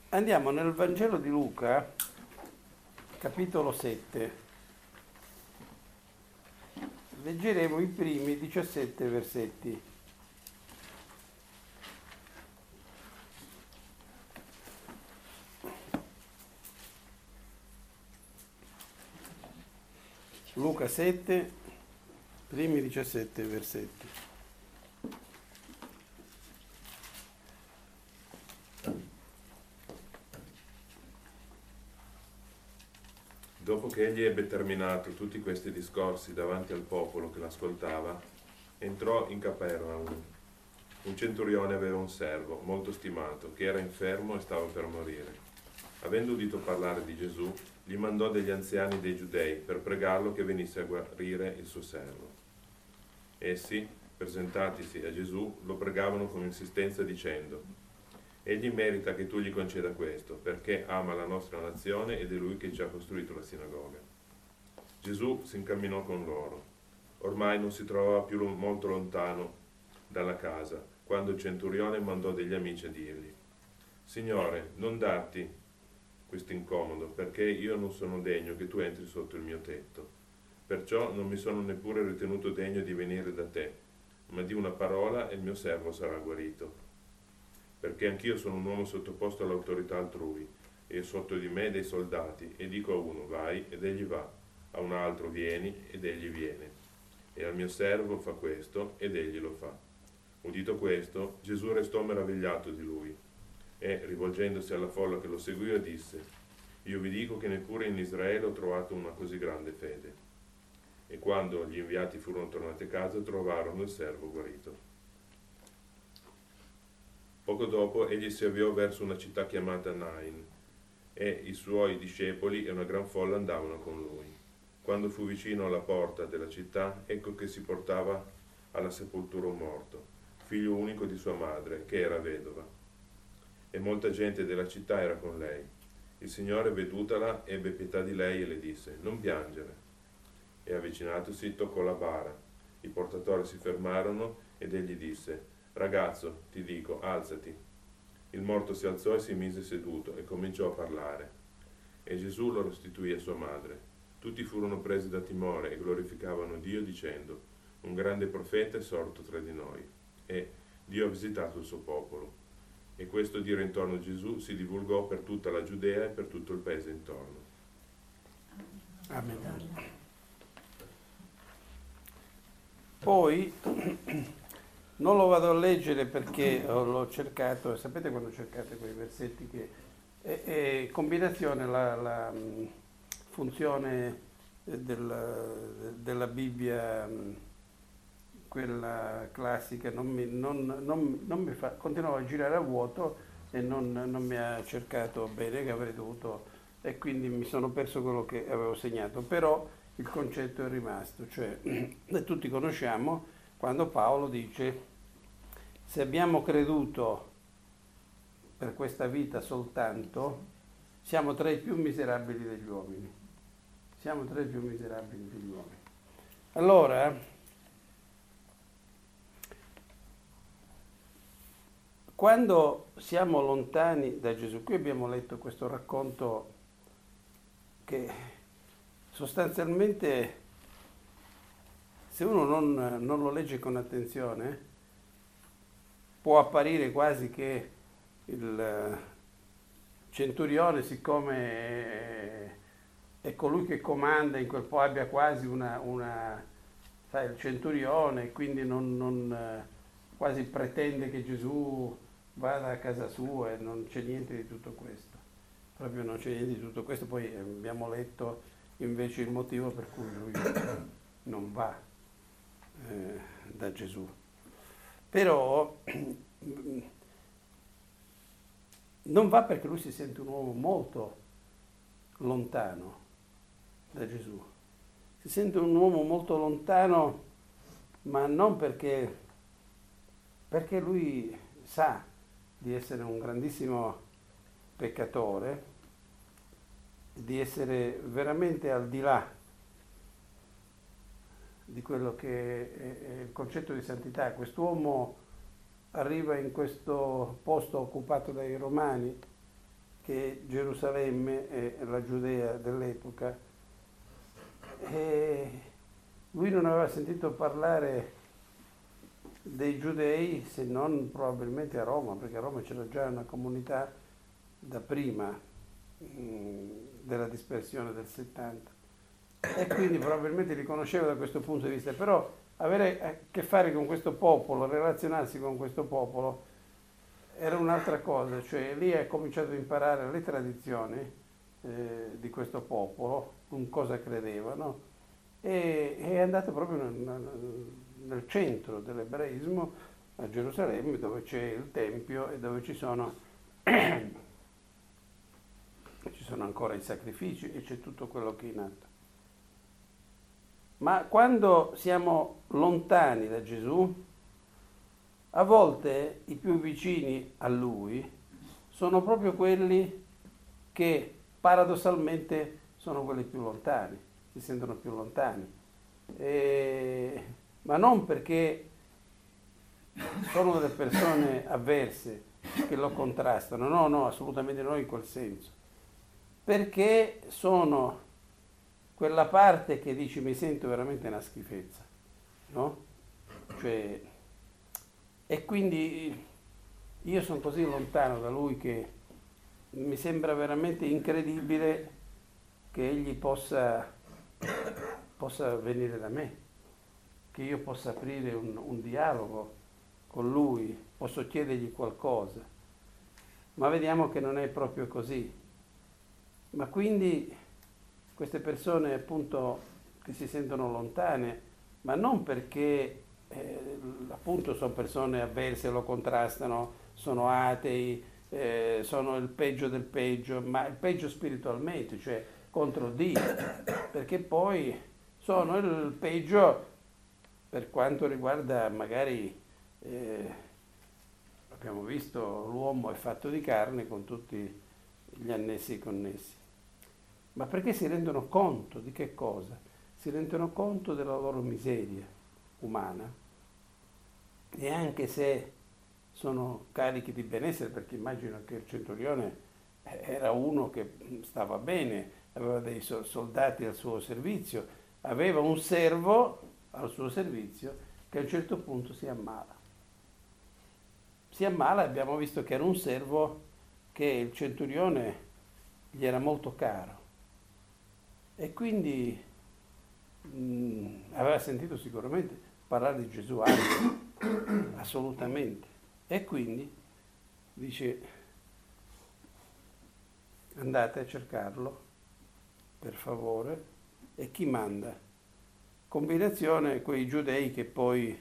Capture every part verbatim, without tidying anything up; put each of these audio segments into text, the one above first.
Andiamo nel Vangelo di Luca, capitolo sette. Leggeremo i primi diciassette versetti. Luca sette, primi diciassette versetti. Dopo che egli ebbe terminato tutti questi discorsi davanti al popolo che l'ascoltava, entrò in Capernaum. Un centurione aveva un servo molto stimato, che era infermo e stava per morire. Avendo udito parlare di Gesù, gli mandò degli anziani dei Giudei per pregarlo che venisse a guarire il suo servo. Essi, presentatisi a Gesù, lo pregavano con insistenza dicendo: Egli merita che tu gli conceda questo, perché ama la nostra nazione ed è lui che ci ha costruito la sinagoga. Gesù si incamminò con loro. Ormai non si trovava più molto lontano dalla casa, quando il centurione mandò degli amici a dirgli: Signore, non darti questo incomodo, perché io non sono degno che tu entri sotto il mio tetto. Perciò non mi sono neppure ritenuto degno di venire da te, ma di una parola e il mio servo sarà guarito. Perché anch'io sono un uomo sottoposto all'autorità altrui, e sotto di me dei soldati, e dico a uno vai ed egli va, a un altro vieni ed egli viene, e al mio servo fa questo ed egli lo fa. Udito questo, Gesù restò meravigliato di lui, e rivolgendosi alla folla che lo seguiva disse: Io vi dico che neppure in Israele ho trovato una così grande fede. E quando gli inviati furono tornati a casa trovarono il servo guarito. Poco dopo egli si avviò verso una città chiamata Nain, e i suoi discepoli e una gran folla andavano con lui. Quando fu vicino alla porta della città, ecco che si portava alla sepoltura un morto, figlio unico di sua madre, che era vedova. E molta gente della città era con lei. Il Signore, vedutala, ebbe pietà di lei e le disse: Non piangere. E avvicinatosi toccò la bara. I portatori si fermarono ed egli disse: Ragazzo, ti dico, alzati. Il morto si alzò e si mise seduto e cominciò a parlare. E Gesù lo restituì a sua madre. Tutti furono presi da timore e glorificavano Dio dicendo: Un grande profeta è sorto tra di noi, e Dio ha visitato il suo popolo. E questo dire intorno a Gesù si divulgò per tutta la Giudea e per tutto il paese intorno. Amen. Poi non lo vado a leggere perché l'ho cercato, sapete quando cercate quei versetti che è, è combinazione la, la funzione del, della Bibbia, quella classica, non mi, non, non, non mi fa, continuavo a girare a vuoto e non, non mi ha cercato bene, che avrei dovuto, e quindi mi sono perso quello che avevo segnato, però il concetto è rimasto, cioè e tutti conosciamo quando Paolo dice: se abbiamo creduto per questa vita soltanto, siamo tra i più miserabili degli uomini. Siamo tra i più miserabili degli uomini. Allora, quando siamo lontani da Gesù, qui abbiamo letto questo racconto che sostanzialmente, se uno non, non lo legge con attenzione, può apparire quasi che il centurione, siccome è, è colui che comanda in quel po', abbia quasi una, una sai, il centurione, quindi non, non quasi pretende che Gesù vada a casa sua, e non c'è niente di tutto questo. Proprio non c'è niente di tutto questo. Poi abbiamo letto invece il motivo per cui lui non va eh, da Gesù. Però non va perché lui si sente un uomo molto lontano da Gesù. Si sente un uomo molto lontano, ma non perché, perché lui sa di essere un grandissimo peccatore, di essere veramente al di là di quello che è il concetto di santità. Quest'uomo arriva in questo posto occupato dai Romani, che Gerusalemme è la Giudea dell'epoca, e lui non aveva sentito parlare dei giudei se non probabilmente a Roma, perché a Roma c'era già una comunità da prima mh, della dispersione del settanta, e quindi probabilmente li conosceva da questo punto di vista, però avere a che fare con questo popolo, relazionarsi con questo popolo era un'altra cosa, cioè lì ha cominciato a imparare le tradizioni eh, di questo popolo, in cosa credevano, e è andato proprio nel, nel centro dell'ebraismo, a Gerusalemme, dove c'è il Tempio e dove ci sono, ci sono ancora i sacrifici e c'è tutto quello che è in atto. Ma quando siamo lontani da Gesù, a volte i più vicini a Lui sono proprio quelli che paradossalmente sono quelli più lontani, si sentono più lontani. E... ma non perché sono delle persone avverse che lo contrastano, no, no, assolutamente no in quel senso, perché sono quella parte che dici mi sento veramente una schifezza, no? Cioè, e quindi io sono così lontano da lui che mi sembra veramente incredibile che egli possa, possa venire da me, che io possa aprire un, un dialogo con lui, posso chiedergli qualcosa, ma vediamo che non è proprio così. Ma quindi queste persone appunto che si sentono lontane, ma non perché eh, appunto sono persone avverse, lo contrastano, sono atei, eh, sono il peggio del peggio, ma il peggio spiritualmente, cioè contro Dio, perché poi sono il peggio per quanto riguarda magari, eh, abbiamo visto, l'uomo è fatto di carne con tutti gli annessi e connessi. Ma perché si rendono conto di che cosa? Si rendono conto della loro miseria umana, e anche se sono carichi di benessere, perché immagino che il centurione era uno che stava bene, aveva dei soldati al suo servizio, aveva un servo al suo servizio che a un certo punto si ammala. Si ammala, abbiamo visto che era un servo che il centurione gli era molto caro. E quindi mh, aveva sentito sicuramente parlare di Gesù anche, assolutamente. E quindi dice, andate a cercarlo, per favore, e chi manda? Combinazione quei giudei che poi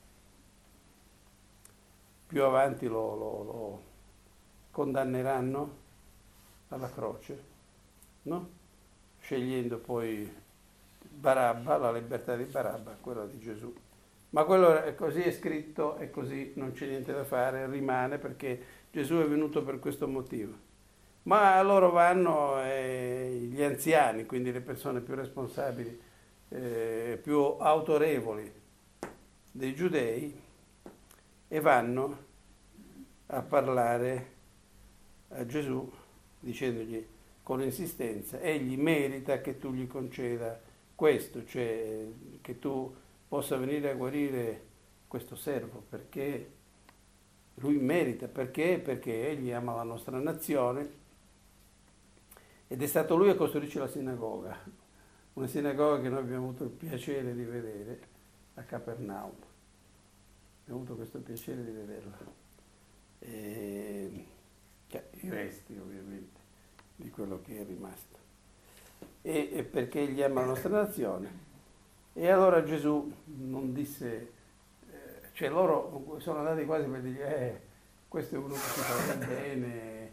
più avanti lo, lo, lo condanneranno alla croce, no? Scegliendo poi Barabba, la libertà di Barabba, quella di Gesù. Ma quello è così, è scritto e così non c'è niente da fare, rimane, perché Gesù è venuto per questo motivo. Ma loro vanno eh, gli anziani, quindi le persone più responsabili, eh, più autorevoli dei giudei, e vanno a parlare a Gesù dicendogli con insistenza, egli merita che tu gli conceda questo, cioè che tu possa venire a guarire questo servo, perché lui merita, perché? Perché egli ama la nostra nazione ed è stato lui a costruirci la sinagoga, una sinagoga che noi abbiamo avuto il piacere di vedere a Capernaum. Abbiamo avuto questo piacere di vederla. E, cioè, i resti ovviamente di quello che è rimasto, e, e perché egli ama la nostra nazione. E allora Gesù non disse, eh, cioè loro sono andati quasi per dire, eh, questo è uno che si fa bene,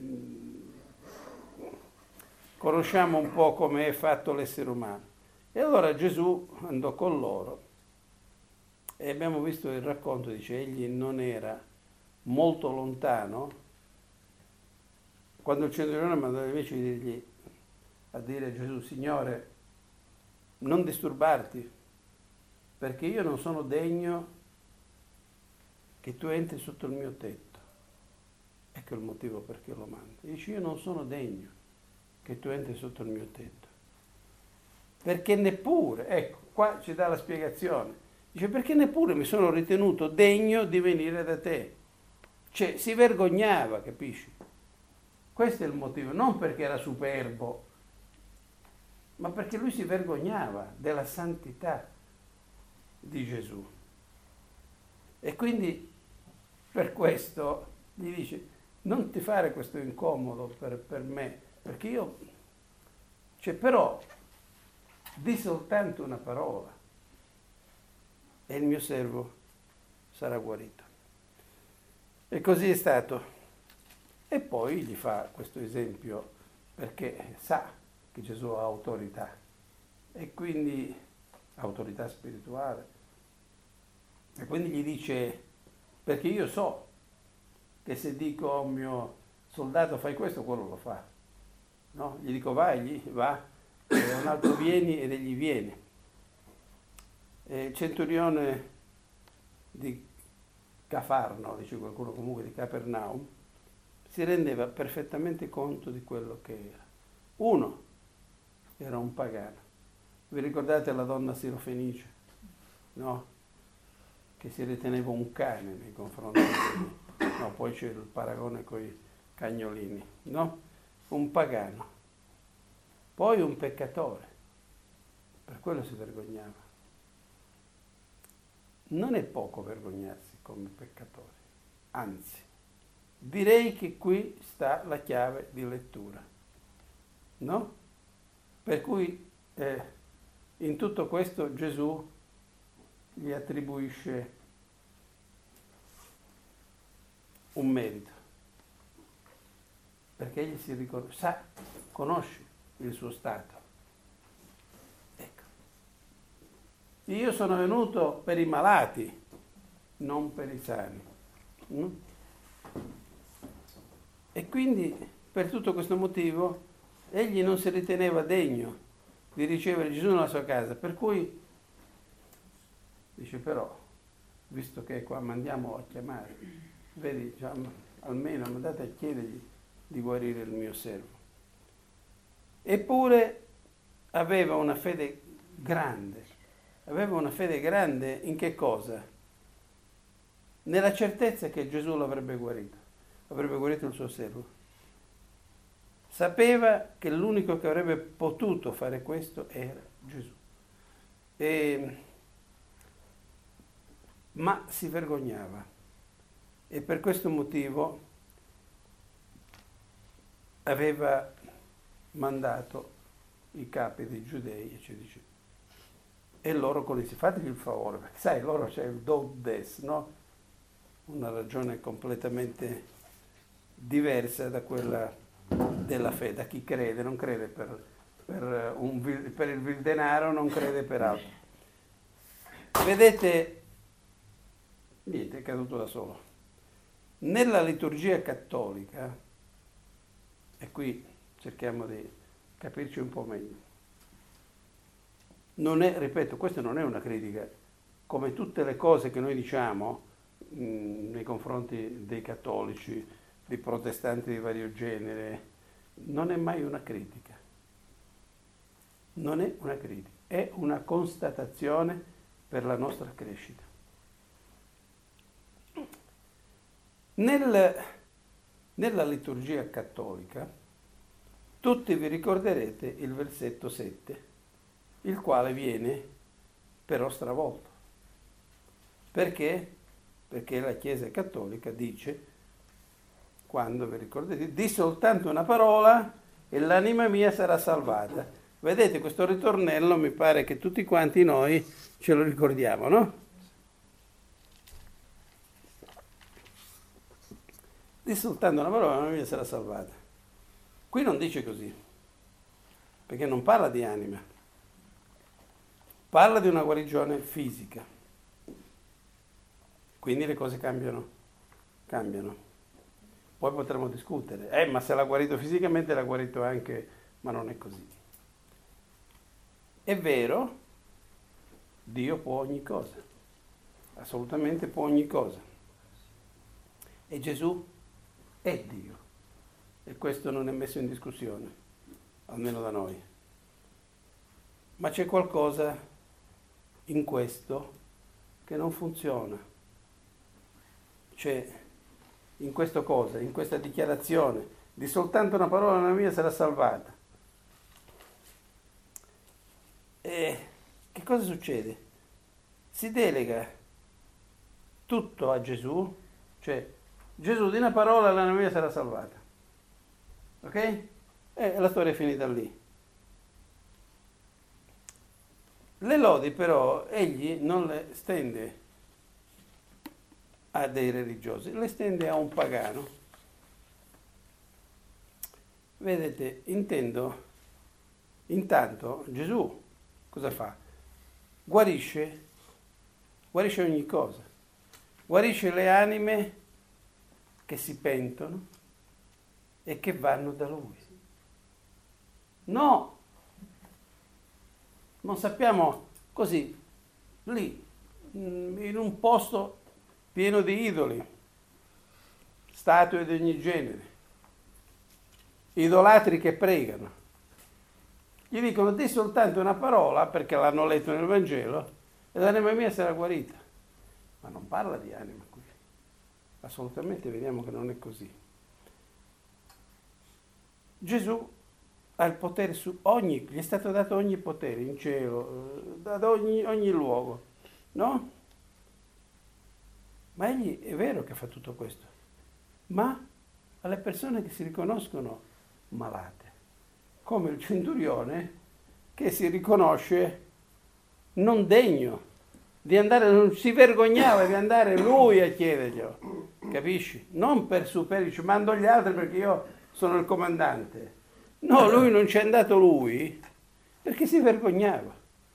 conosciamo un po' come è fatto l'essere umano. E allora Gesù andò con loro, e abbiamo visto il racconto, dice, egli non era molto lontano, quando il centurione mandò invece di dirgli, a dire a Gesù, Signore, non disturbarti, perché io non sono degno che tu entri sotto il mio tetto. Ecco, ecco il motivo perché lo mando. Dice, io non sono degno che tu entri sotto il mio tetto. Perché neppure, ecco, qua ci dà la spiegazione. Dice, perché neppure mi sono ritenuto degno di venire da te. Cioè, si vergognava, capisci? Questo è il motivo, non perché era superbo, ma perché lui si vergognava della santità di Gesù. E quindi per questo gli dice, non ti fare questo incomodo per, per me, perché io, cioè però, di soltanto una parola e il mio servo sarà guarito. E così è stato. E poi gli fa questo esempio perché sa che Gesù ha autorità e quindi autorità spirituale. E quindi gli dice, perché io so che se dico a un mio soldato fai questo, quello lo fa. No? Gli dico vai, gli va, e un altro vieni ed egli viene. E il centurione di Cafarno, dice qualcuno comunque di Capernaum, si rendeva perfettamente conto di quello che era. Uno era un pagano. Vi ricordate la donna sirofenice? No? Che si riteneva un cane nei confronti di... No, poi c'è il paragone con i cagnolini. No? Un pagano. Poi un peccatore. Per quello si vergognava. Non è poco vergognarsi come peccatori. Anzi, direi che qui sta la chiave di lettura, no? Per cui eh, in tutto questo Gesù gli attribuisce un merito, perché egli si riconosce, sa, conosce il suo stato. Ecco. Io sono venuto per i malati, non per i sani. Mm? E quindi, per tutto questo motivo, egli non si riteneva degno di ricevere Gesù nella sua casa, per cui dice però, visto che qua mandiamo a chiamare, vedi, cioè, almeno mandate a chiedergli di guarire il mio servo. Eppure aveva una fede grande, aveva una fede grande in che cosa? Nella certezza che Gesù l'avrebbe guarito. Avrebbe guarito il suo servo. Sapeva che l'unico che avrebbe potuto fare questo era Gesù. E, ma si vergognava e per questo motivo aveva mandato i capi dei giudei e ci dice, e loro con dice, fategli il favore, perché sai, loro c'è il do des, no? Una ragione completamente diversa da quella della fede, da chi crede, non crede per, per, un, per il vil denaro, non crede per altro. Vedete, niente, è caduto da solo. Nella liturgia cattolica, e qui cerchiamo di capirci un po' meglio, non è, ripeto, questa non è una critica, come tutte le cose che noi diciamo mh, nei confronti dei cattolici, di protestanti di vario genere, non è mai una critica. Non è una critica, è una constatazione per la nostra crescita. Nel, nella liturgia cattolica, tutti vi ricorderete il versetto sette, il quale viene però stravolto. Perché? Perché la Chiesa cattolica dice, quando vi ricordate, di soltanto una parola e l'anima mia sarà salvata. Vedete, questo ritornello mi pare che tutti quanti noi ce lo ricordiamo, no? Di soltanto una parola e l'anima mia sarà salvata. Qui non dice così, perché non parla di anima, parla di una guarigione fisica. Quindi le cose cambiano, cambiano. Poi potremo discutere, eh, ma se l'ha guarito fisicamente l'ha guarito anche, ma non è così. È vero, Dio può ogni cosa, assolutamente può ogni cosa. E Gesù è Dio. E questo non è messo in discussione, almeno da noi. Ma c'è qualcosa in questo che non funziona. C'è in questo cosa, in questa dichiarazione di soltanto una parola nella mia sarà salvata. E che cosa succede? Si delega tutto a Gesù, cioè Gesù di una parola la mia sarà salvata. Ok? E la storia è finita lì. Le lodi però egli non le stende a dei religiosi, le stende a un pagano. Vedete, intendo, intanto Gesù cosa fa? Guarisce, guarisce ogni cosa, guarisce le anime che si pentono e che vanno da Lui. No, non sappiamo così, lì, in un posto pieno di idoli, statue di ogni genere, idolatri che pregano. Gli dicono di soltanto una parola, perché l'hanno letto nel Vangelo, e l'anima mia sarà guarita. Ma non parla di anima qui. Assolutamente vediamo che non è così. Gesù ha il potere su ogni, gli è stato dato ogni potere in cielo, da ogni, ogni luogo, no? Ma egli è vero che fa tutto questo, ma alle persone che si riconoscono malate, come il centurione che si riconosce non degno di andare, non si vergognava di andare lui a chiederglielo, capisci? Non per superio, dice mando gli altri perché io sono il comandante. No, lui non ci è andato lui perché si vergognava.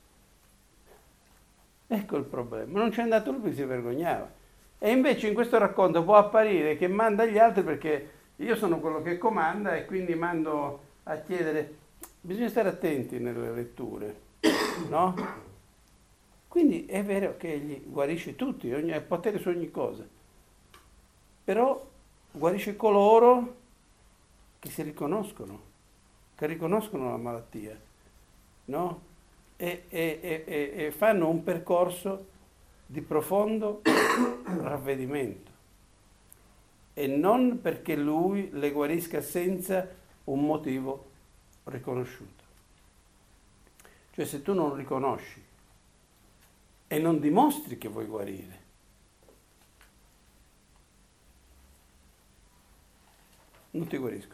Ecco il problema, non ci è andato lui perché si vergognava. E invece in questo racconto può apparire che manda gli altri perché io sono quello che comanda e quindi mando a chiedere. Bisogna stare attenti nelle letture, no? Quindi è vero che egli guarisce tutti, ogni, ha potere su ogni cosa, però guarisce coloro che si riconoscono, che riconoscono la malattia, no? E, e, e, e fanno un percorso di profondo ravvedimento. E non perché lui le guarisca senza un motivo riconosciuto. Cioè se tu non riconosci e non dimostri che vuoi guarire, non ti guarisco.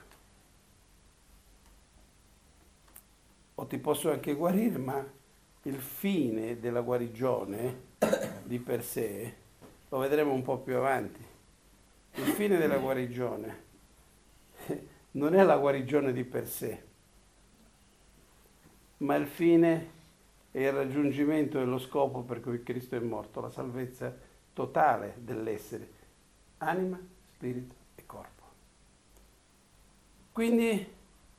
O ti posso anche guarire, ma il fine della guarigione di per sé lo vedremo un po' più avanti. Il fine della guarigione non è la guarigione di per sé, ma il fine è il raggiungimento dello scopo per cui Cristo è morto, la salvezza totale dell'essere, anima, spirito e corpo. Quindi,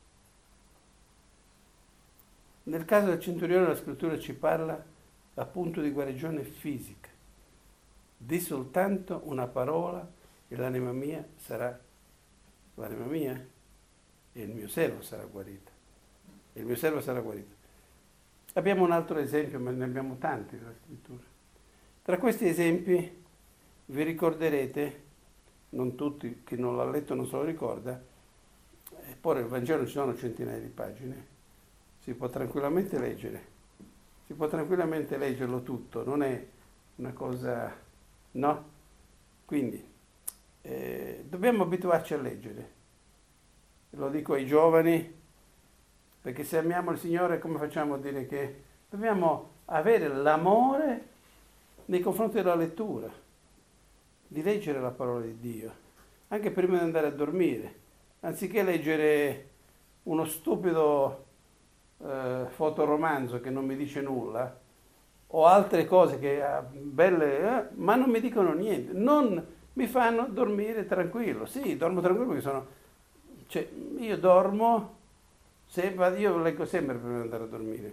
nel caso del centurione la scrittura ci parla appunto di guarigione fisica, di soltanto una parola e l'anima mia sarà, l'anima mia e il mio servo sarà guarita, e il mio servo sarà guarito. Abbiamo un altro esempio, ma ne abbiamo tanti nella scrittura. Tra questi esempi vi ricorderete, non tutti, chi non l'ha letto non se lo ricorda, eppure il Vangelo ci sono centinaia di pagine, si può tranquillamente leggere, si può tranquillamente leggerlo tutto, non è una cosa, no? Quindi eh, dobbiamo abituarci a leggere, lo dico ai giovani, perché se amiamo il Signore come facciamo a dire che dobbiamo avere l'amore nei confronti della lettura, di leggere la parola di Dio, anche prima di andare a dormire, anziché leggere uno stupido eh, fotoromanzo che non mi dice nulla, o altre cose che ah, belle, eh, ma non mi dicono niente, non mi fanno dormire tranquillo. Sì, dormo tranquillo perché sono, cioè, io dormo, se, io leggo sempre prima di andare a dormire,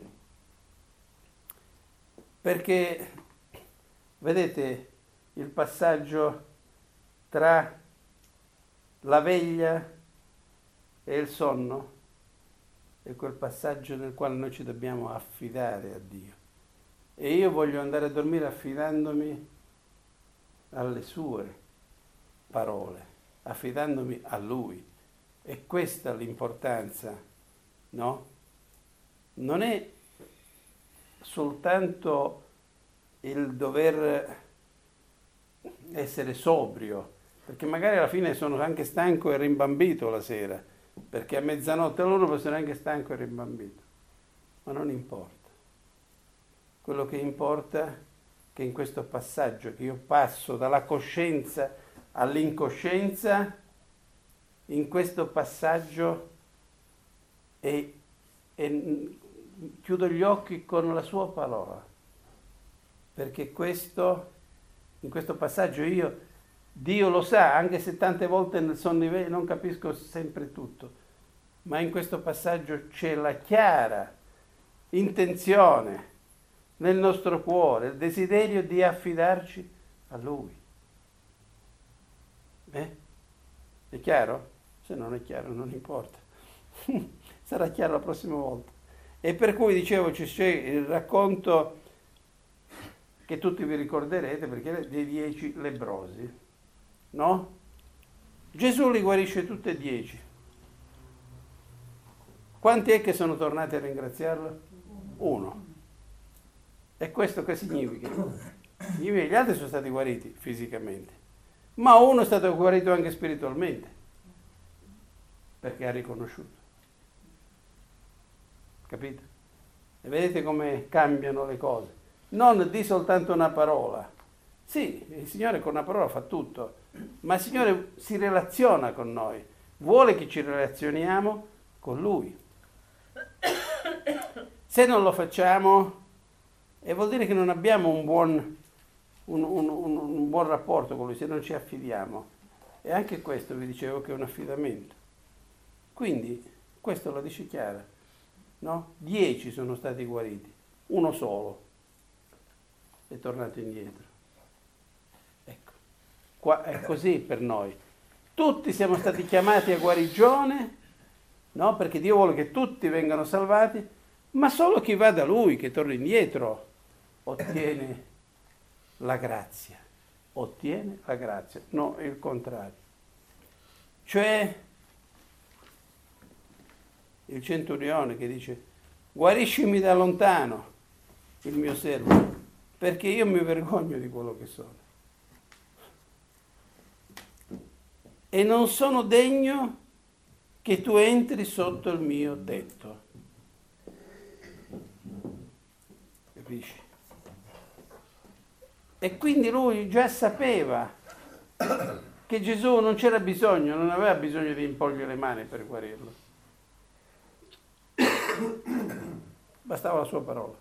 perché vedete il passaggio tra La veglia e il sonno è quel passaggio nel quale noi ci dobbiamo affidare a Dio. E io voglio andare a dormire affidandomi alle sue parole, affidandomi a Lui. E questa è l'importanza, no? Non è soltanto il dover essere sobrio, perché magari alla fine sono anche stanco e rimbambito la sera, perché a mezzanotte loro può essere anche stanco e rimbambito, ma non importa. Quello che importa è che in questo passaggio che io passo dalla coscienza all'incoscienza, in questo passaggio e, e chiudo gli occhi con la sua parola, perché questo, in questo passaggio io, Dio lo sa, anche se tante volte nel sonno non capisco sempre tutto, ma in questo passaggio c'è la chiara intenzione nel nostro cuore, il desiderio di affidarci a Lui. Eh? È chiaro? Se non è chiaro non importa, sarà chiaro la prossima volta. E per cui dicevo c'è il racconto che tutti vi ricorderete, perché dei dieci lebbrosi, no? Gesù li guarisce tutti e dieci. Quanti è che sono tornati a ringraziarlo? Uno. E questo che significa? Significa che gli altri sono stati guariti fisicamente, ma uno è stato guarito anche spiritualmente, perché ha riconosciuto. Capite? E vedete come cambiano le cose. Non di soltanto una parola. Sì, il Signore con una parola fa tutto, ma il Signore si relaziona con noi, vuole che ci relazioniamo con Lui. Se non lo facciamo, e vuol dire che non abbiamo un buon, un, un, un, un buon rapporto con Lui, se non ci affidiamo. E anche questo vi dicevo che è un affidamento. Quindi, questo lo dice chiaro, no? Dieci sono stati guariti, uno solo è tornato indietro. Ecco, qua è così per noi. Tutti siamo stati chiamati a guarigione, no? Perché Dio vuole che tutti vengano salvati, ma solo chi va da Lui, che torna indietro, ottiene la grazia. Ottiene la grazia, no, è il contrario. Cioè, il centurione che dice: guariscimi da lontano il mio servo, perché io mi vergogno di quello che sono e non sono degno che tu entri sotto il mio tetto. Capisci? E quindi lui già sapeva che Gesù non c'era bisogno, non aveva bisogno di imporgli le mani per guarirlo. Bastava la sua parola.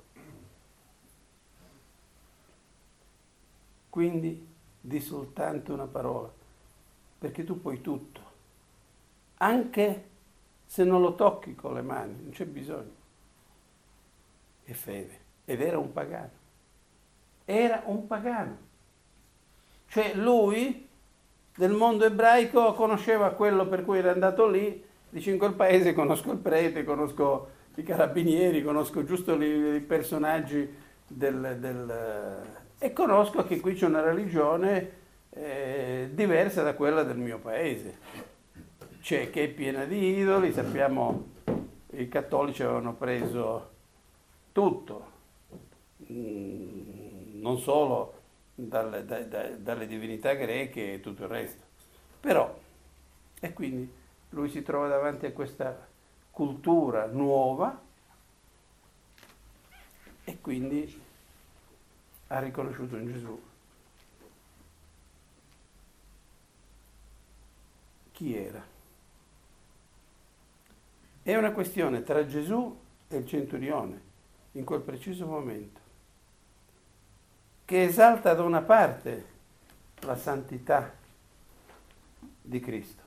Quindi di soltanto una parola, perché tu puoi tutto, anche se non lo tocchi con le mani, non c'è bisogno. È fede. Ed era un pagano. Era un pagano. Cioè lui del mondo ebraico conosceva quello per cui era andato lì, dice: in quel paese conosco il prete, conosco i carabinieri, conosco giusto i, i personaggi del, del... e conosco che qui c'è una religione eh, diversa da quella del mio paese, cioè che è piena di idoli. Sappiamo i cattolici avevano preso tutto, non solo dalle, da, da, dalle divinità greche e tutto il resto, però, e quindi lui si trova davanti a questa cultura nuova e quindi ha riconosciuto in Gesù chi era. È una questione tra Gesù e il centurione in quel preciso momento, che esalta da una parte la santità di Cristo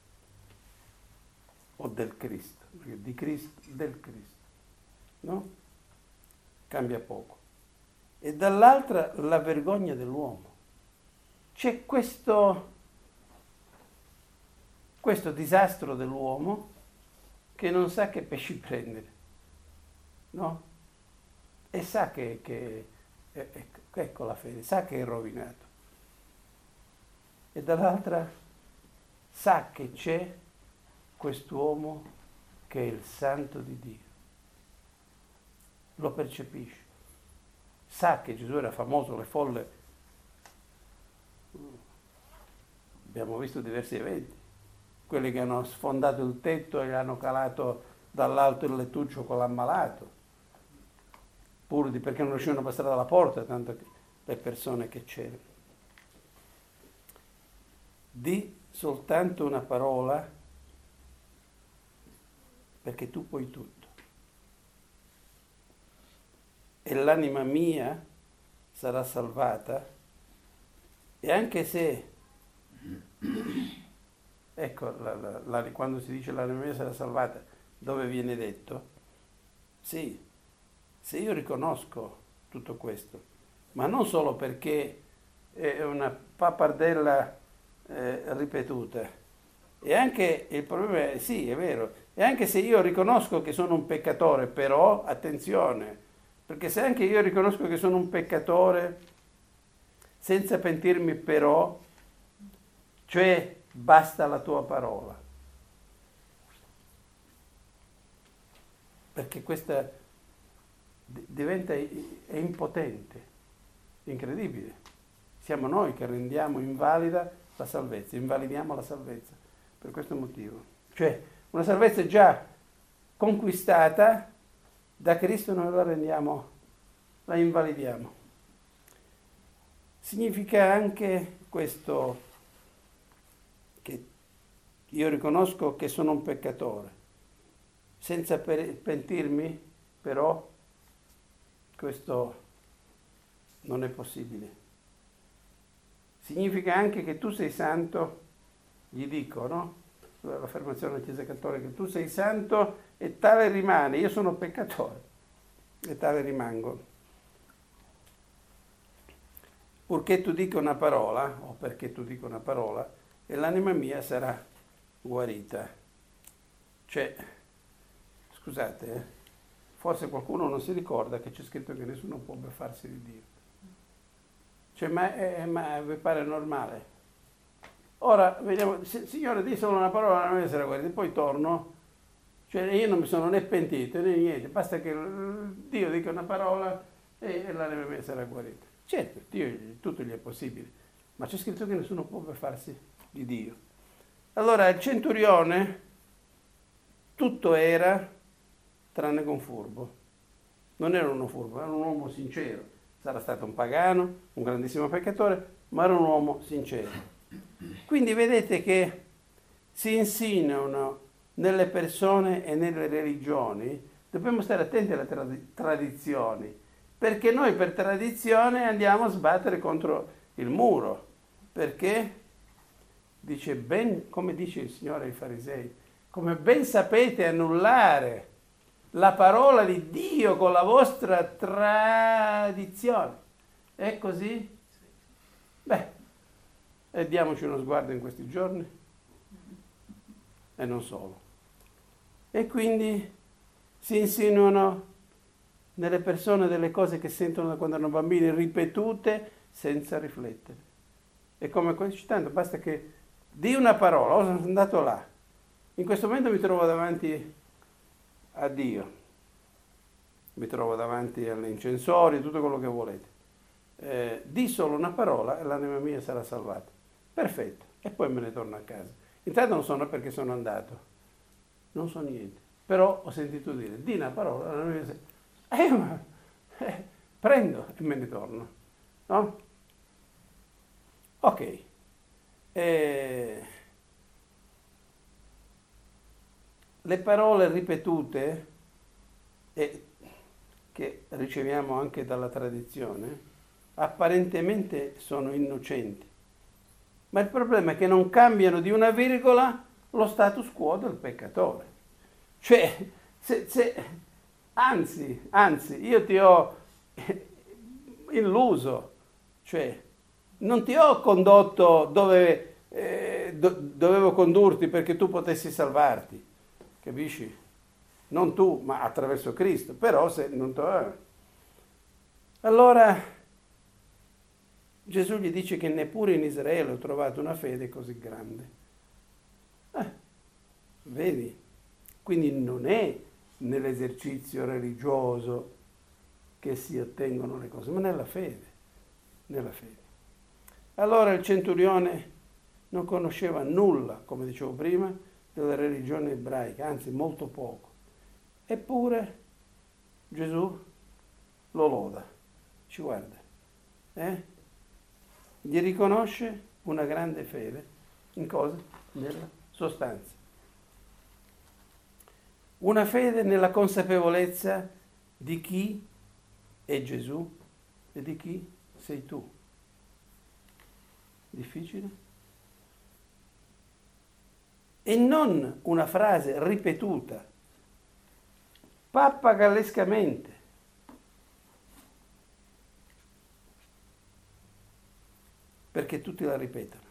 o del Cristo, di Cristo, del Cristo, no? Cambia poco. E dall'altra la vergogna dell'uomo. C'è questo questo disastro dell'uomo che non sa che pesci prendere, no? E sa che, che ecco, ecco la fede, sa che è rovinato. E dall'altra sa che c'è quest'uomo che è il santo di Dio. Lo percepisce. Sa che Gesù era famoso, le folle. Abbiamo visto diversi eventi. Quelli che hanno sfondato il tetto e gli hanno calato dall'alto il lettuccio con l'ammalato, pur di perché non riuscivano a passare dalla porta, tanto che le persone che c'erano. Di soltanto una parola, perché tu puoi tutto. E l'anima mia sarà salvata, e anche se, ecco, la, la, la, quando si dice l'anima mia sarà salvata, dove viene detto? Sì, se io riconosco tutto questo, ma non solo perché è una pappardella eh, ripetuta, e anche il problema è, sì, è vero, e anche se io riconosco che sono un peccatore, però, attenzione, perché se anche io riconosco che sono un peccatore, senza pentirmi però, cioè basta la tua parola. Perché questa diventa è impotente, incredibile. Siamo noi che rendiamo invalida la salvezza, invalidiamo la salvezza per questo motivo. Cioè una salvezza già conquistata da Cristo noi la rendiamo, la invalidiamo. Significa anche questo, che io riconosco che sono un peccatore, senza pentirmi, però questo non è possibile. Significa anche che tu sei santo, gli dico, no? L'affermazione della Chiesa Cattolica, tu sei santo e tale rimane, io sono peccatore e tale rimango. Purché tu dica una parola, o perché tu dica una parola, e l'anima mia sarà guarita. Cioè, scusate, eh, forse qualcuno non si ricorda che c'è scritto che nessuno può beffarsi di Dio. Cioè, ma, è, ma vi pare normale? Ora, vediamo, Signore, di solo una parola, l'anima mia sarà guarita, e poi torno. Cioè, io non mi sono né pentito né niente, basta che Dio dica una parola e, e l'anima mia sarà guarita. Certo, Dio, tutto gli è possibile, ma c'è scritto che nessuno può beffarsi di Dio. Allora il centurione tutto era tranne che un furbo. Non era uno furbo, era un uomo sincero. Sarà stato un pagano, un grandissimo peccatore, ma era un uomo sincero. Quindi vedete che si insinuano nelle persone e nelle religioni, dobbiamo stare attenti alle trad- tradizioni, perché noi per tradizione andiamo a sbattere contro il muro, perché dice ben, come dice il Signore ai farisei, come ben sapete annullare la parola di Dio con la vostra tradizione. È così? Beh, e diamoci uno sguardo in questi giorni, e non solo. E quindi si insinuano nelle persone delle cose che sentono da quando erano bambini, ripetute senza riflettere. E come citando, basta che di una parola, oh, sono andato là, in questo momento mi trovo davanti a Dio, mi trovo davanti all'incensorio, tutto quello che volete. Eh, di solo una parola e l'anima mia sarà salvata. Perfetto, e poi me ne torno a casa. Intanto non so perché sono andato, non so niente, però ho sentito dire, di una parola, l'anima mia sarà salvata. Eh, ma, eh, prendo e me ne torno, no? Ok. Eh, le parole ripetute e che riceviamo anche dalla tradizione apparentemente sono innocenti, ma il problema è che non cambiano di una virgola lo status quo del peccatore. Cioè, se, se Anzi, anzi, io ti ho illuso, cioè non ti ho condotto dove eh, eh, do, dovevo condurti perché tu potessi salvarti, capisci? Non tu, ma attraverso Cristo, però se non to... Allora Gesù gli dice che neppure in Israele ho trovato una fede così grande. Eh, vedi? Quindi non è nell'esercizio religioso che si ottengono le cose, ma nella fede, nella fede. Allora il centurione non conosceva nulla, come dicevo prima, della religione ebraica, anzi molto poco. Eppure Gesù lo loda, ci guarda, eh? Gli riconosce una grande fede in cosa? Nella sostanza. Una fede nella consapevolezza di chi è Gesù e di chi sei tu. Difficile? E non una frase ripetuta, pappagallescamente. Perché tutti la ripetono.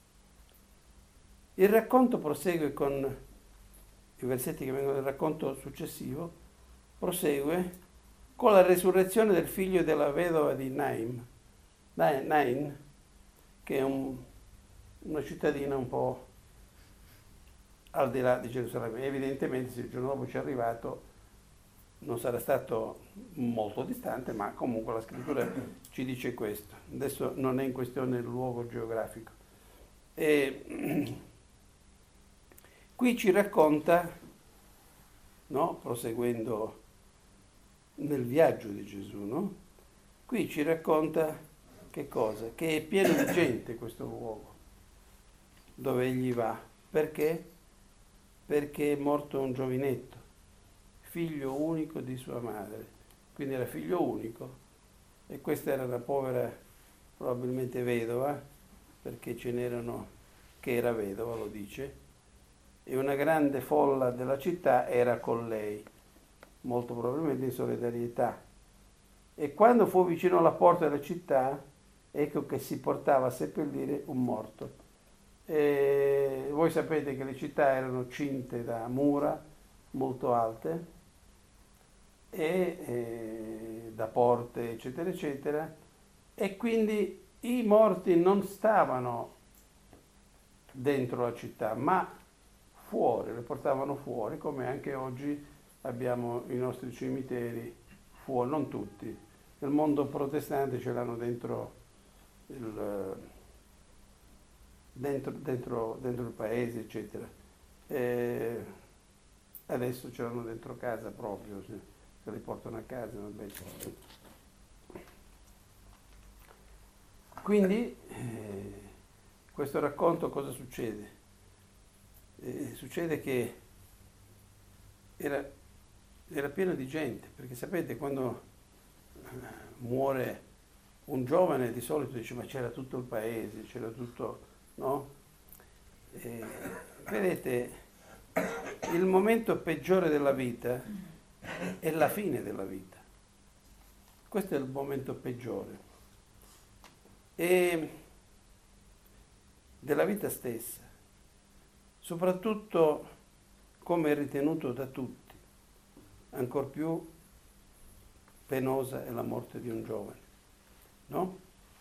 Il racconto prosegue con i versetti che vengono dal racconto successivo, prosegue con la resurrezione del figlio della vedova di Nain, Nain che è un, una cittadina un po' al di là di Gerusalemme. Evidentemente se il giorno dopo ci è arrivato non sarà stato molto distante, ma comunque la scrittura ci dice questo. Adesso non è in questione il luogo geografico. E qui ci racconta, no? Proseguendo nel viaggio di Gesù, no? Qui ci racconta che cosa? Che è pieno di gente questo luogo dove egli va. Perché? Perché è morto un giovinetto, figlio unico di sua madre, quindi era figlio unico e questa era una povera, probabilmente vedova, perché ce n'erano che era vedova, lo dice, e una grande folla della città era con lei, molto probabilmente in solidarietà. E quando fu vicino alla porta della città, ecco che si portava a seppellire un morto. E voi sapete che le città erano cinte da mura molto alte e, e da porte eccetera eccetera, e quindi i morti non stavano dentro la città ma fuori, le portavano fuori, come anche oggi abbiamo i nostri cimiteri fuori, non tutti. Nel mondo protestante ce l'hanno dentro il, dentro, dentro, dentro il paese eccetera. E adesso ce l'hanno dentro casa proprio, se, se li portano a casa. Vabbè. Quindi eh, questo racconto cosa succede? Eh, succede che era, era pieno di gente, perché sapete quando eh, muore un giovane di solito dice ma c'era tutto il paese, c'era tutto, no? Eh, vedete, il momento peggiore della vita è la fine della vita. Questo è il momento peggiore. E della vita stessa, soprattutto come è ritenuto da tutti, ancor più penosa è la morte di un giovane, no?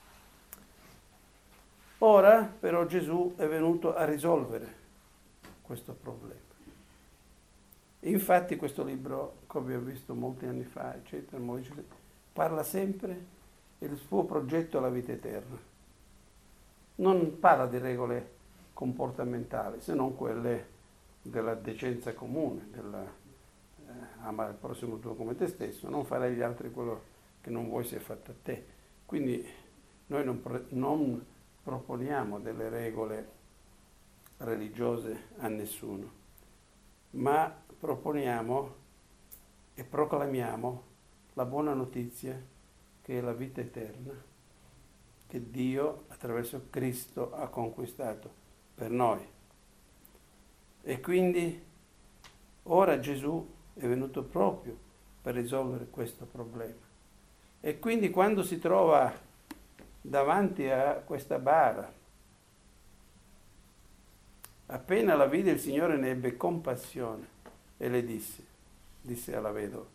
Ora però Gesù è venuto a risolvere questo problema. Infatti questo libro, come ho visto molti anni fa, eccetera, parla sempre del suo progetto alla vita eterna. Non parla di regole comportamentali, se non quelle della decenza comune, della eh, ama il prossimo tuo come te stesso, non fare agli altri quello che non vuoi sia fatto a te. Quindi noi non, pro- non proponiamo delle regole religiose a nessuno, ma proponiamo e proclamiamo la buona notizia che è la vita eterna che Dio attraverso Cristo ha conquistato per noi. E quindi ora Gesù è venuto proprio per risolvere questo problema. E quindi quando si trova davanti a questa bara Appena la vide il Signore ne ebbe compassione e le disse, disse alla vedova,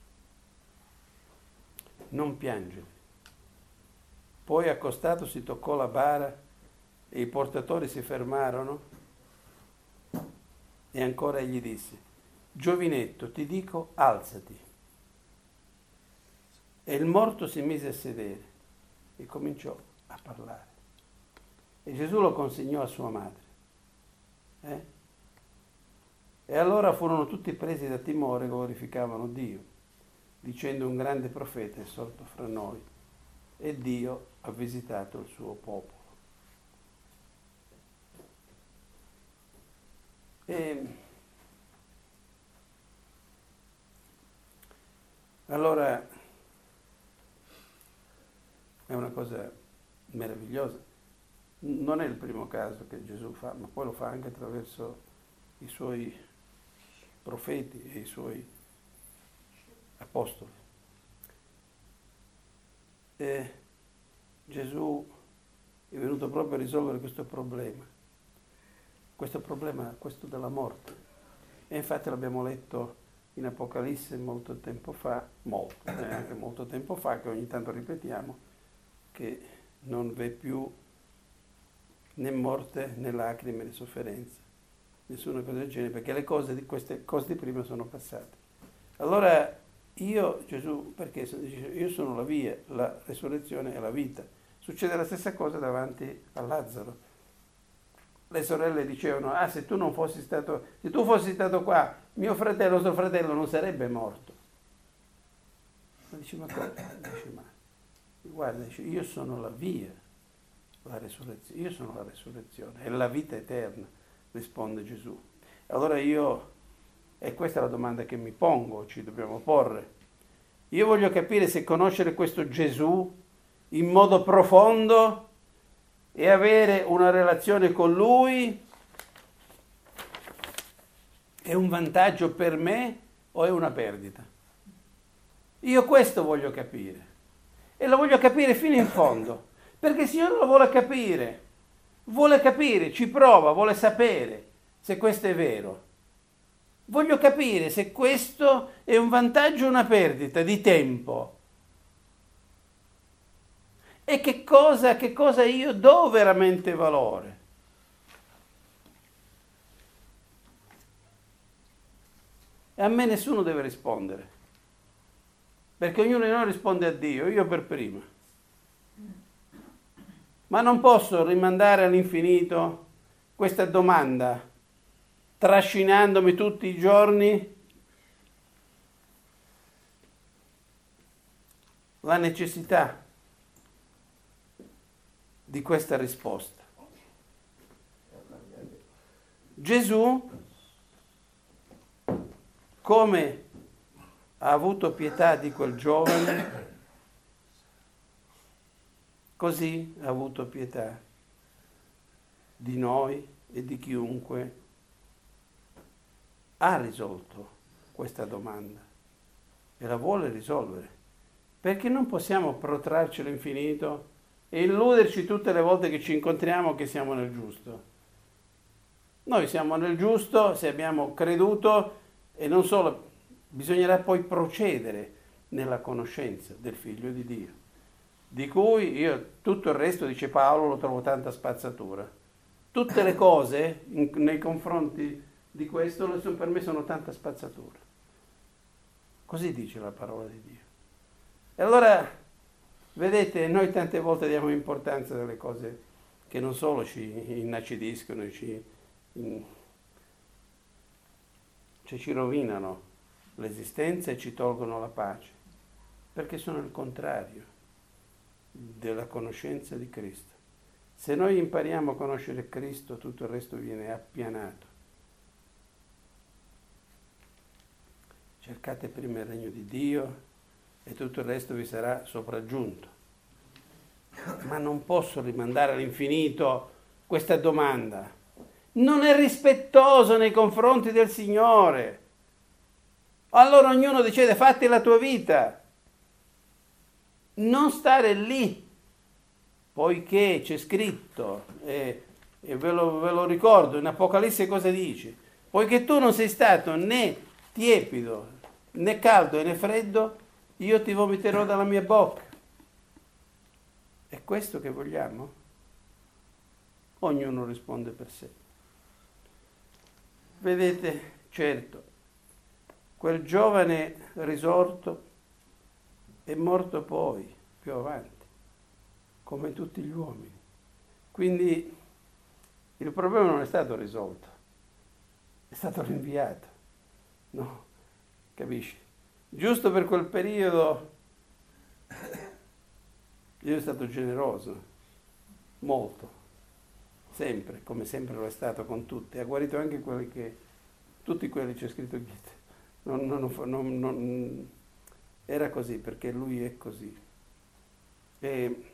non piangere. Poi accostato si toccò la bara e i portatori si fermarono e ancora egli disse, giovinetto, ti dico, alzati. E il morto si mise a sedere e cominciò a parlare. E Gesù lo consegnò a sua madre. Eh? E allora furono tutti presi da timore e glorificavano Dio, dicendo un grande profeta è sorto fra noi e Dio ha visitato il suo popolo. E allora è una cosa meravigliosa. Non è il primo caso che Gesù fa, ma poi lo fa anche attraverso i suoi profeti e i suoi apostoli. E Gesù è venuto proprio a risolvere questo problema, questo problema, questo della morte. E infatti l'abbiamo letto in Apocalisse molto tempo fa, molto, eh, anche molto tempo fa, che ogni tanto ripetiamo, che non v'è più né morte né lacrime né sofferenza, nessuna cosa del genere, perché le cose di queste cose di prima sono passate. Allora io, Gesù, perché dice, io sono la via, la resurrezione e la vita. Succede la stessa cosa davanti a Lazzaro. Le sorelle dicevano, ah, se tu non fossi stato, se tu fossi stato qua, mio fratello, nostro fratello non sarebbe morto. Ma dice, ma cosa? Dice, ma guarda, dice, io sono la via, la resurrezione, io sono la resurrezione, è la vita eterna, risponde Gesù. Allora io, e questa è la domanda che mi pongo, ci dobbiamo porre, io voglio capire se conoscere questo Gesù in modo profondo e avere una relazione con Lui è un vantaggio per me o è una perdita? Io questo voglio capire e lo voglio capire fino in fondo, perché il Signore lo vuole capire, vuole capire, ci prova, vuole sapere se questo è vero. Voglio capire se questo è un vantaggio o una perdita di tempo. E che cosa, che cosa io do veramente valore. E a me nessuno deve rispondere, perché ognuno di noi risponde a Dio, io per prima. Ma non posso rimandare all'infinito questa domanda, trascinandomi tutti i giorni la necessità di questa risposta. Gesù, come ha avuto pietà di quel giovane, così ha avuto pietà di noi e di chiunque ha risolto questa domanda e la vuole risolvere. Perché non possiamo protrarci all'infinito e illuderci tutte le volte che ci incontriamo che siamo nel giusto. Noi siamo nel giusto se abbiamo creduto e non solo, bisognerà poi procedere nella conoscenza del Figlio di Dio, di cui io tutto il resto, dice Paolo, lo trovo tanta spazzatura. Tutte le cose in, nei confronti di questo per me sono tanta spazzatura. Così dice la parola di Dio. E allora, vedete, noi tante volte diamo importanza delle cose che non solo ci inacidiscono, ci, in, cioè ci rovinano l'esistenza e ci tolgono la pace, perché sono il contrario della conoscenza di Cristo. Se noi impariamo a conoscere Cristo, tutto il resto viene appianato. Cercate prima il regno di Dio e tutto il resto vi sarà sopraggiunto. Ma non posso rimandare all'infinito questa domanda. Non è rispettoso nei confronti del Signore. Allora ognuno decide, fatti la tua vita. Non stare lì, poiché c'è scritto, eh, E ve lo, ve lo ricordo, in Apocalisse cosa dice? Poiché tu non sei stato né tiepido, né caldo né freddo, io ti vomiterò dalla mia bocca. È questo che vogliamo? Ognuno risponde per sé. Vedete, certo, quel giovane risorto è morto poi, più avanti, come tutti gli uomini. Quindi il problema non è stato risolto, è stato rinviato, no? Capisci? Giusto per quel periodo Dio è stato generoso, molto, sempre, come sempre lo è stato con tutti. Ha guarito anche quelli che, tutti quelli c'è scritto che non, non, non, non, era così, perché lui è così. E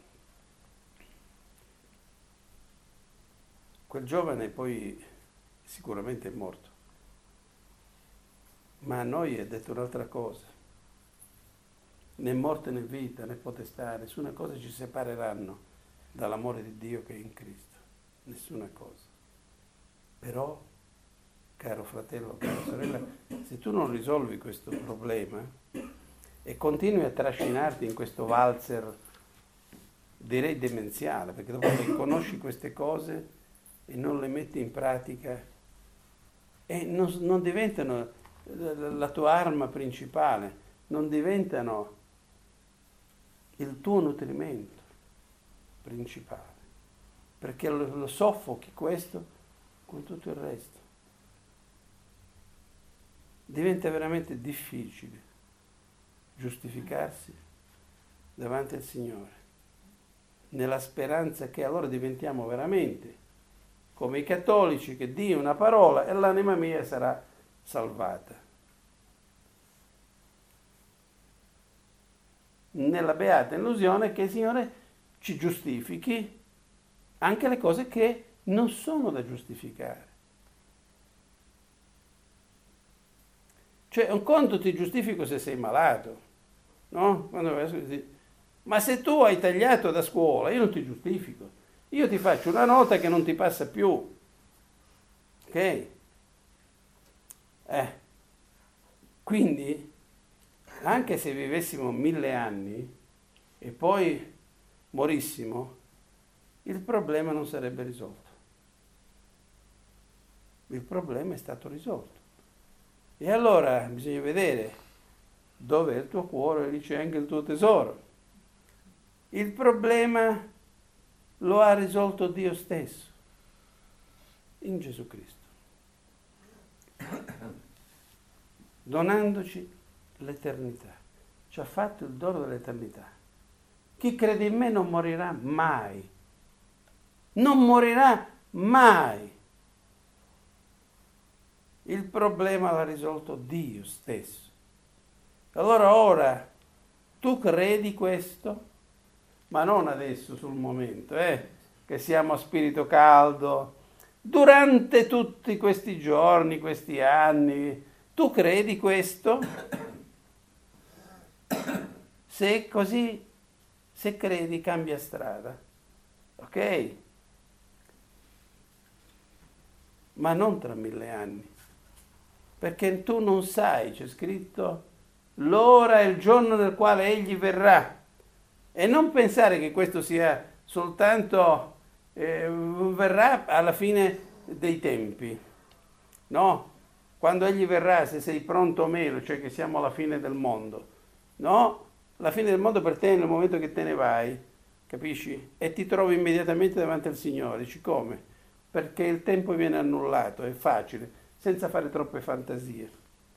quel giovane poi sicuramente è morto, ma a noi è detto un'altra cosa. Né morte né vita né potestà, nessuna cosa ci separeranno dall'amore di Dio che è in Cristo, nessuna cosa. Però, caro fratello, cara sorella, se tu non risolvi questo problema e continui a trascinarti in questo valzer, direi demenziale, perché dopo che conosci queste cose e non le metti in pratica, e non, non diventano la tua arma principale, non diventano il tuo nutrimento principale, perché lo, lo soffochi questo con tutto il resto. Diventa veramente difficile giustificarsi davanti al Signore, nella speranza che allora diventiamo veramente come i cattolici, che Dio una parola e l'anima mia sarà salvata. Nella beata illusione che il Signore ci giustifichi anche le cose che non sono da giustificare. Cioè, un conto ti giustifico se sei malato, no? Quando ma se tu hai tagliato da scuola, io non ti giustifico. Io ti faccio una nota che non ti passa più. Ok? Eh. Quindi, anche se vivessimo mille anni e poi morissimo, il problema non sarebbe risolto. Il problema è stato risolto. E allora bisogna vedere dove è il tuo cuore, lì c'è anche il tuo tesoro. Il problema lo ha risolto Dio stesso, in Gesù Cristo, donandoci l'eternità. Ci ha fatto il dono dell'eternità. Chi crede in me non morirà mai. Non morirà mai. Il problema l'ha risolto Dio stesso. Allora ora tu credi questo, ma non adesso sul momento, eh, che siamo a spirito caldo, durante tutti questi giorni, questi anni, tu credi questo? Se è così, se credi, cambia strada, ok? Ma non tra mille anni, perché tu non sai, c'è scritto, l'ora e il giorno nel quale egli verrà. E non pensare che questo sia soltanto, eh, verrà alla fine dei tempi, no? Quando egli verrà, se sei pronto o meno, cioè che siamo alla fine del mondo, no? La fine del mondo per te è nel momento che te ne vai, capisci? E ti trovi immediatamente davanti al Signore. Dici come? Perché il tempo viene annullato, è facile, senza fare troppe fantasie.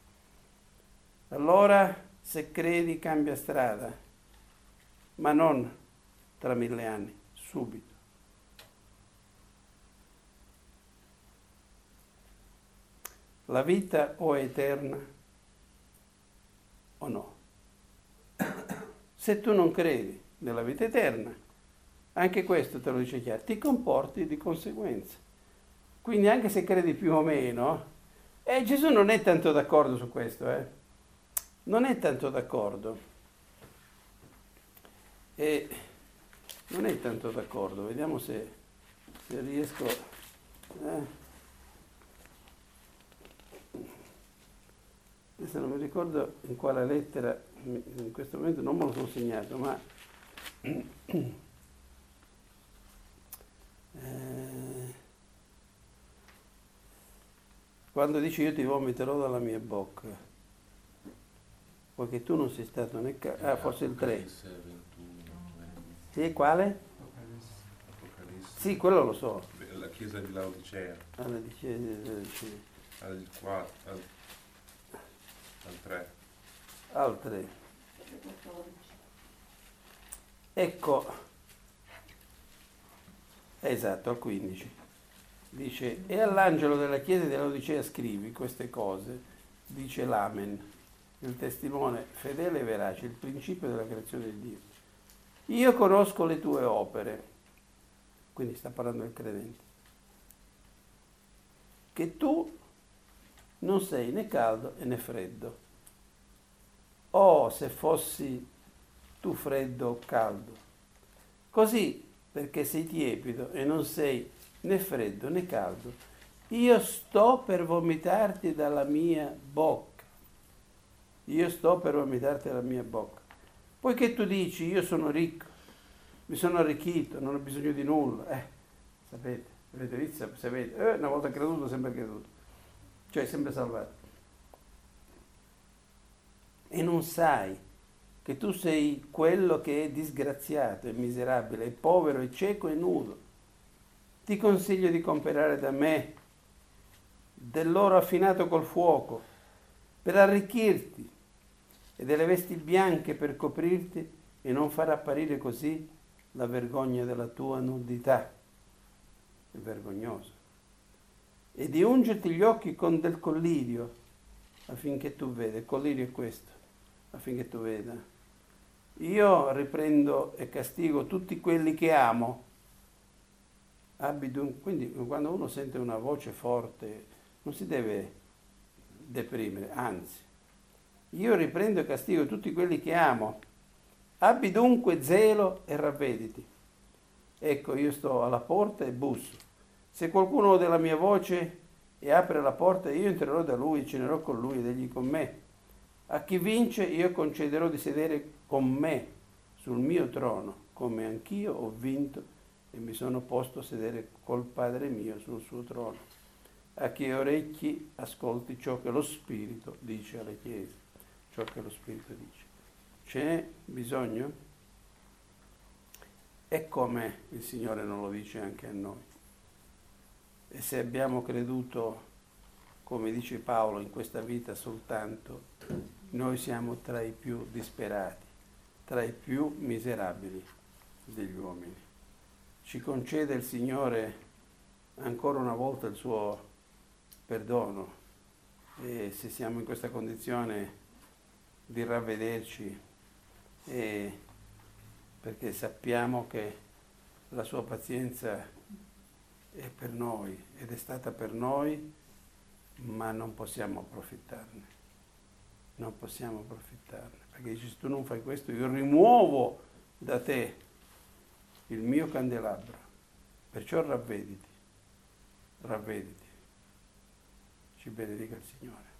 Allora, se credi, cambia strada. Ma non tra mille anni, subito. La vita o è eterna o no. Se tu non credi nella vita eterna, anche questo te lo dice chiaro, ti comporti di conseguenza. Quindi anche se credi più o meno, e Gesù non è tanto d'accordo su questo, eh? Non è tanto d'accordo. E non è tanto d'accordo, vediamo se, se riesco Eh. Adesso non mi ricordo in quale lettera, in questo momento non me lo sono segnato, ma eh, quando dice io ti vomiterò dalla mia bocca, poiché tu non sei stato né ca- ah, forse il tre. Sì, quale? Sì, quello lo so. La chiesa di Laodicea. Ah, la dice- dice- Al quattro, al, al tre. Al tre. Ecco, esatto, al quindici. Dice, e all'angelo della chiesa di Laodicea scrivi queste cose, dice l'Amen, il testimone fedele e verace, il principio della creazione di Dio. Io conosco le tue opere, quindi sta parlando del credente, che tu non sei né caldo né freddo. Oh, se fossi tu freddo o caldo. Così, perché sei tiepido e non sei né freddo né caldo, io sto per vomitarti dalla mia bocca. Io sto per vomitarti dalla mia bocca. Poiché tu dici, io sono ricco, mi sono arricchito, non ho bisogno di nulla. Eh, sapete, avete visto? Sapete, eh, una volta creduto, sempre creduto. Cioè, sempre salvato. E non sai che tu sei quello che è disgraziato e miserabile, è povero, è cieco e nudo. Ti consiglio di comprare da me dell'oro affinato col fuoco per arricchirti e delle vesti bianche per coprirti e non far apparire così la vergogna della tua nudità. È vergognoso. E di ungerti gli occhi con del collirio affinché tu veda. Il collirio è questo, affinché tu veda. Io riprendo e castigo tutti quelli che amo. Abbi dunque, quindi quando uno sente una voce forte non si deve deprimere, anzi, io riprendo e castigo tutti quelli che amo. Abbi dunque zelo e ravvediti. Ecco, io sto alla porta e busso. Se qualcuno ode la mia voce e apre la porta, io entrerò da lui, cenerò con lui ed egli con me. A chi vince io concederò di sedere con me sul mio trono, come anch'io ho vinto e mi sono posto a sedere col Padre mio sul suo trono. A chi ha orecchi ascolti ciò che lo Spirito dice alle chiese, ciò che lo Spirito dice. C'è bisogno? È come il Signore non lo dice anche a noi. E se abbiamo creduto, come dice Paolo, in questa vita soltanto, noi siamo tra i più disperati, tra i più miserabili degli uomini. Ci concede il Signore ancora una volta il suo perdono e se siamo in questa condizione di ravvederci e perché sappiamo che la sua pazienza è per noi ed è stata per noi, ma non possiamo approfittarne, non possiamo approfittarne, perché dici se tu non fai questo io rimuovo da te il mio candelabro, perciò ravvediti, ravvediti, ci benedica il Signore.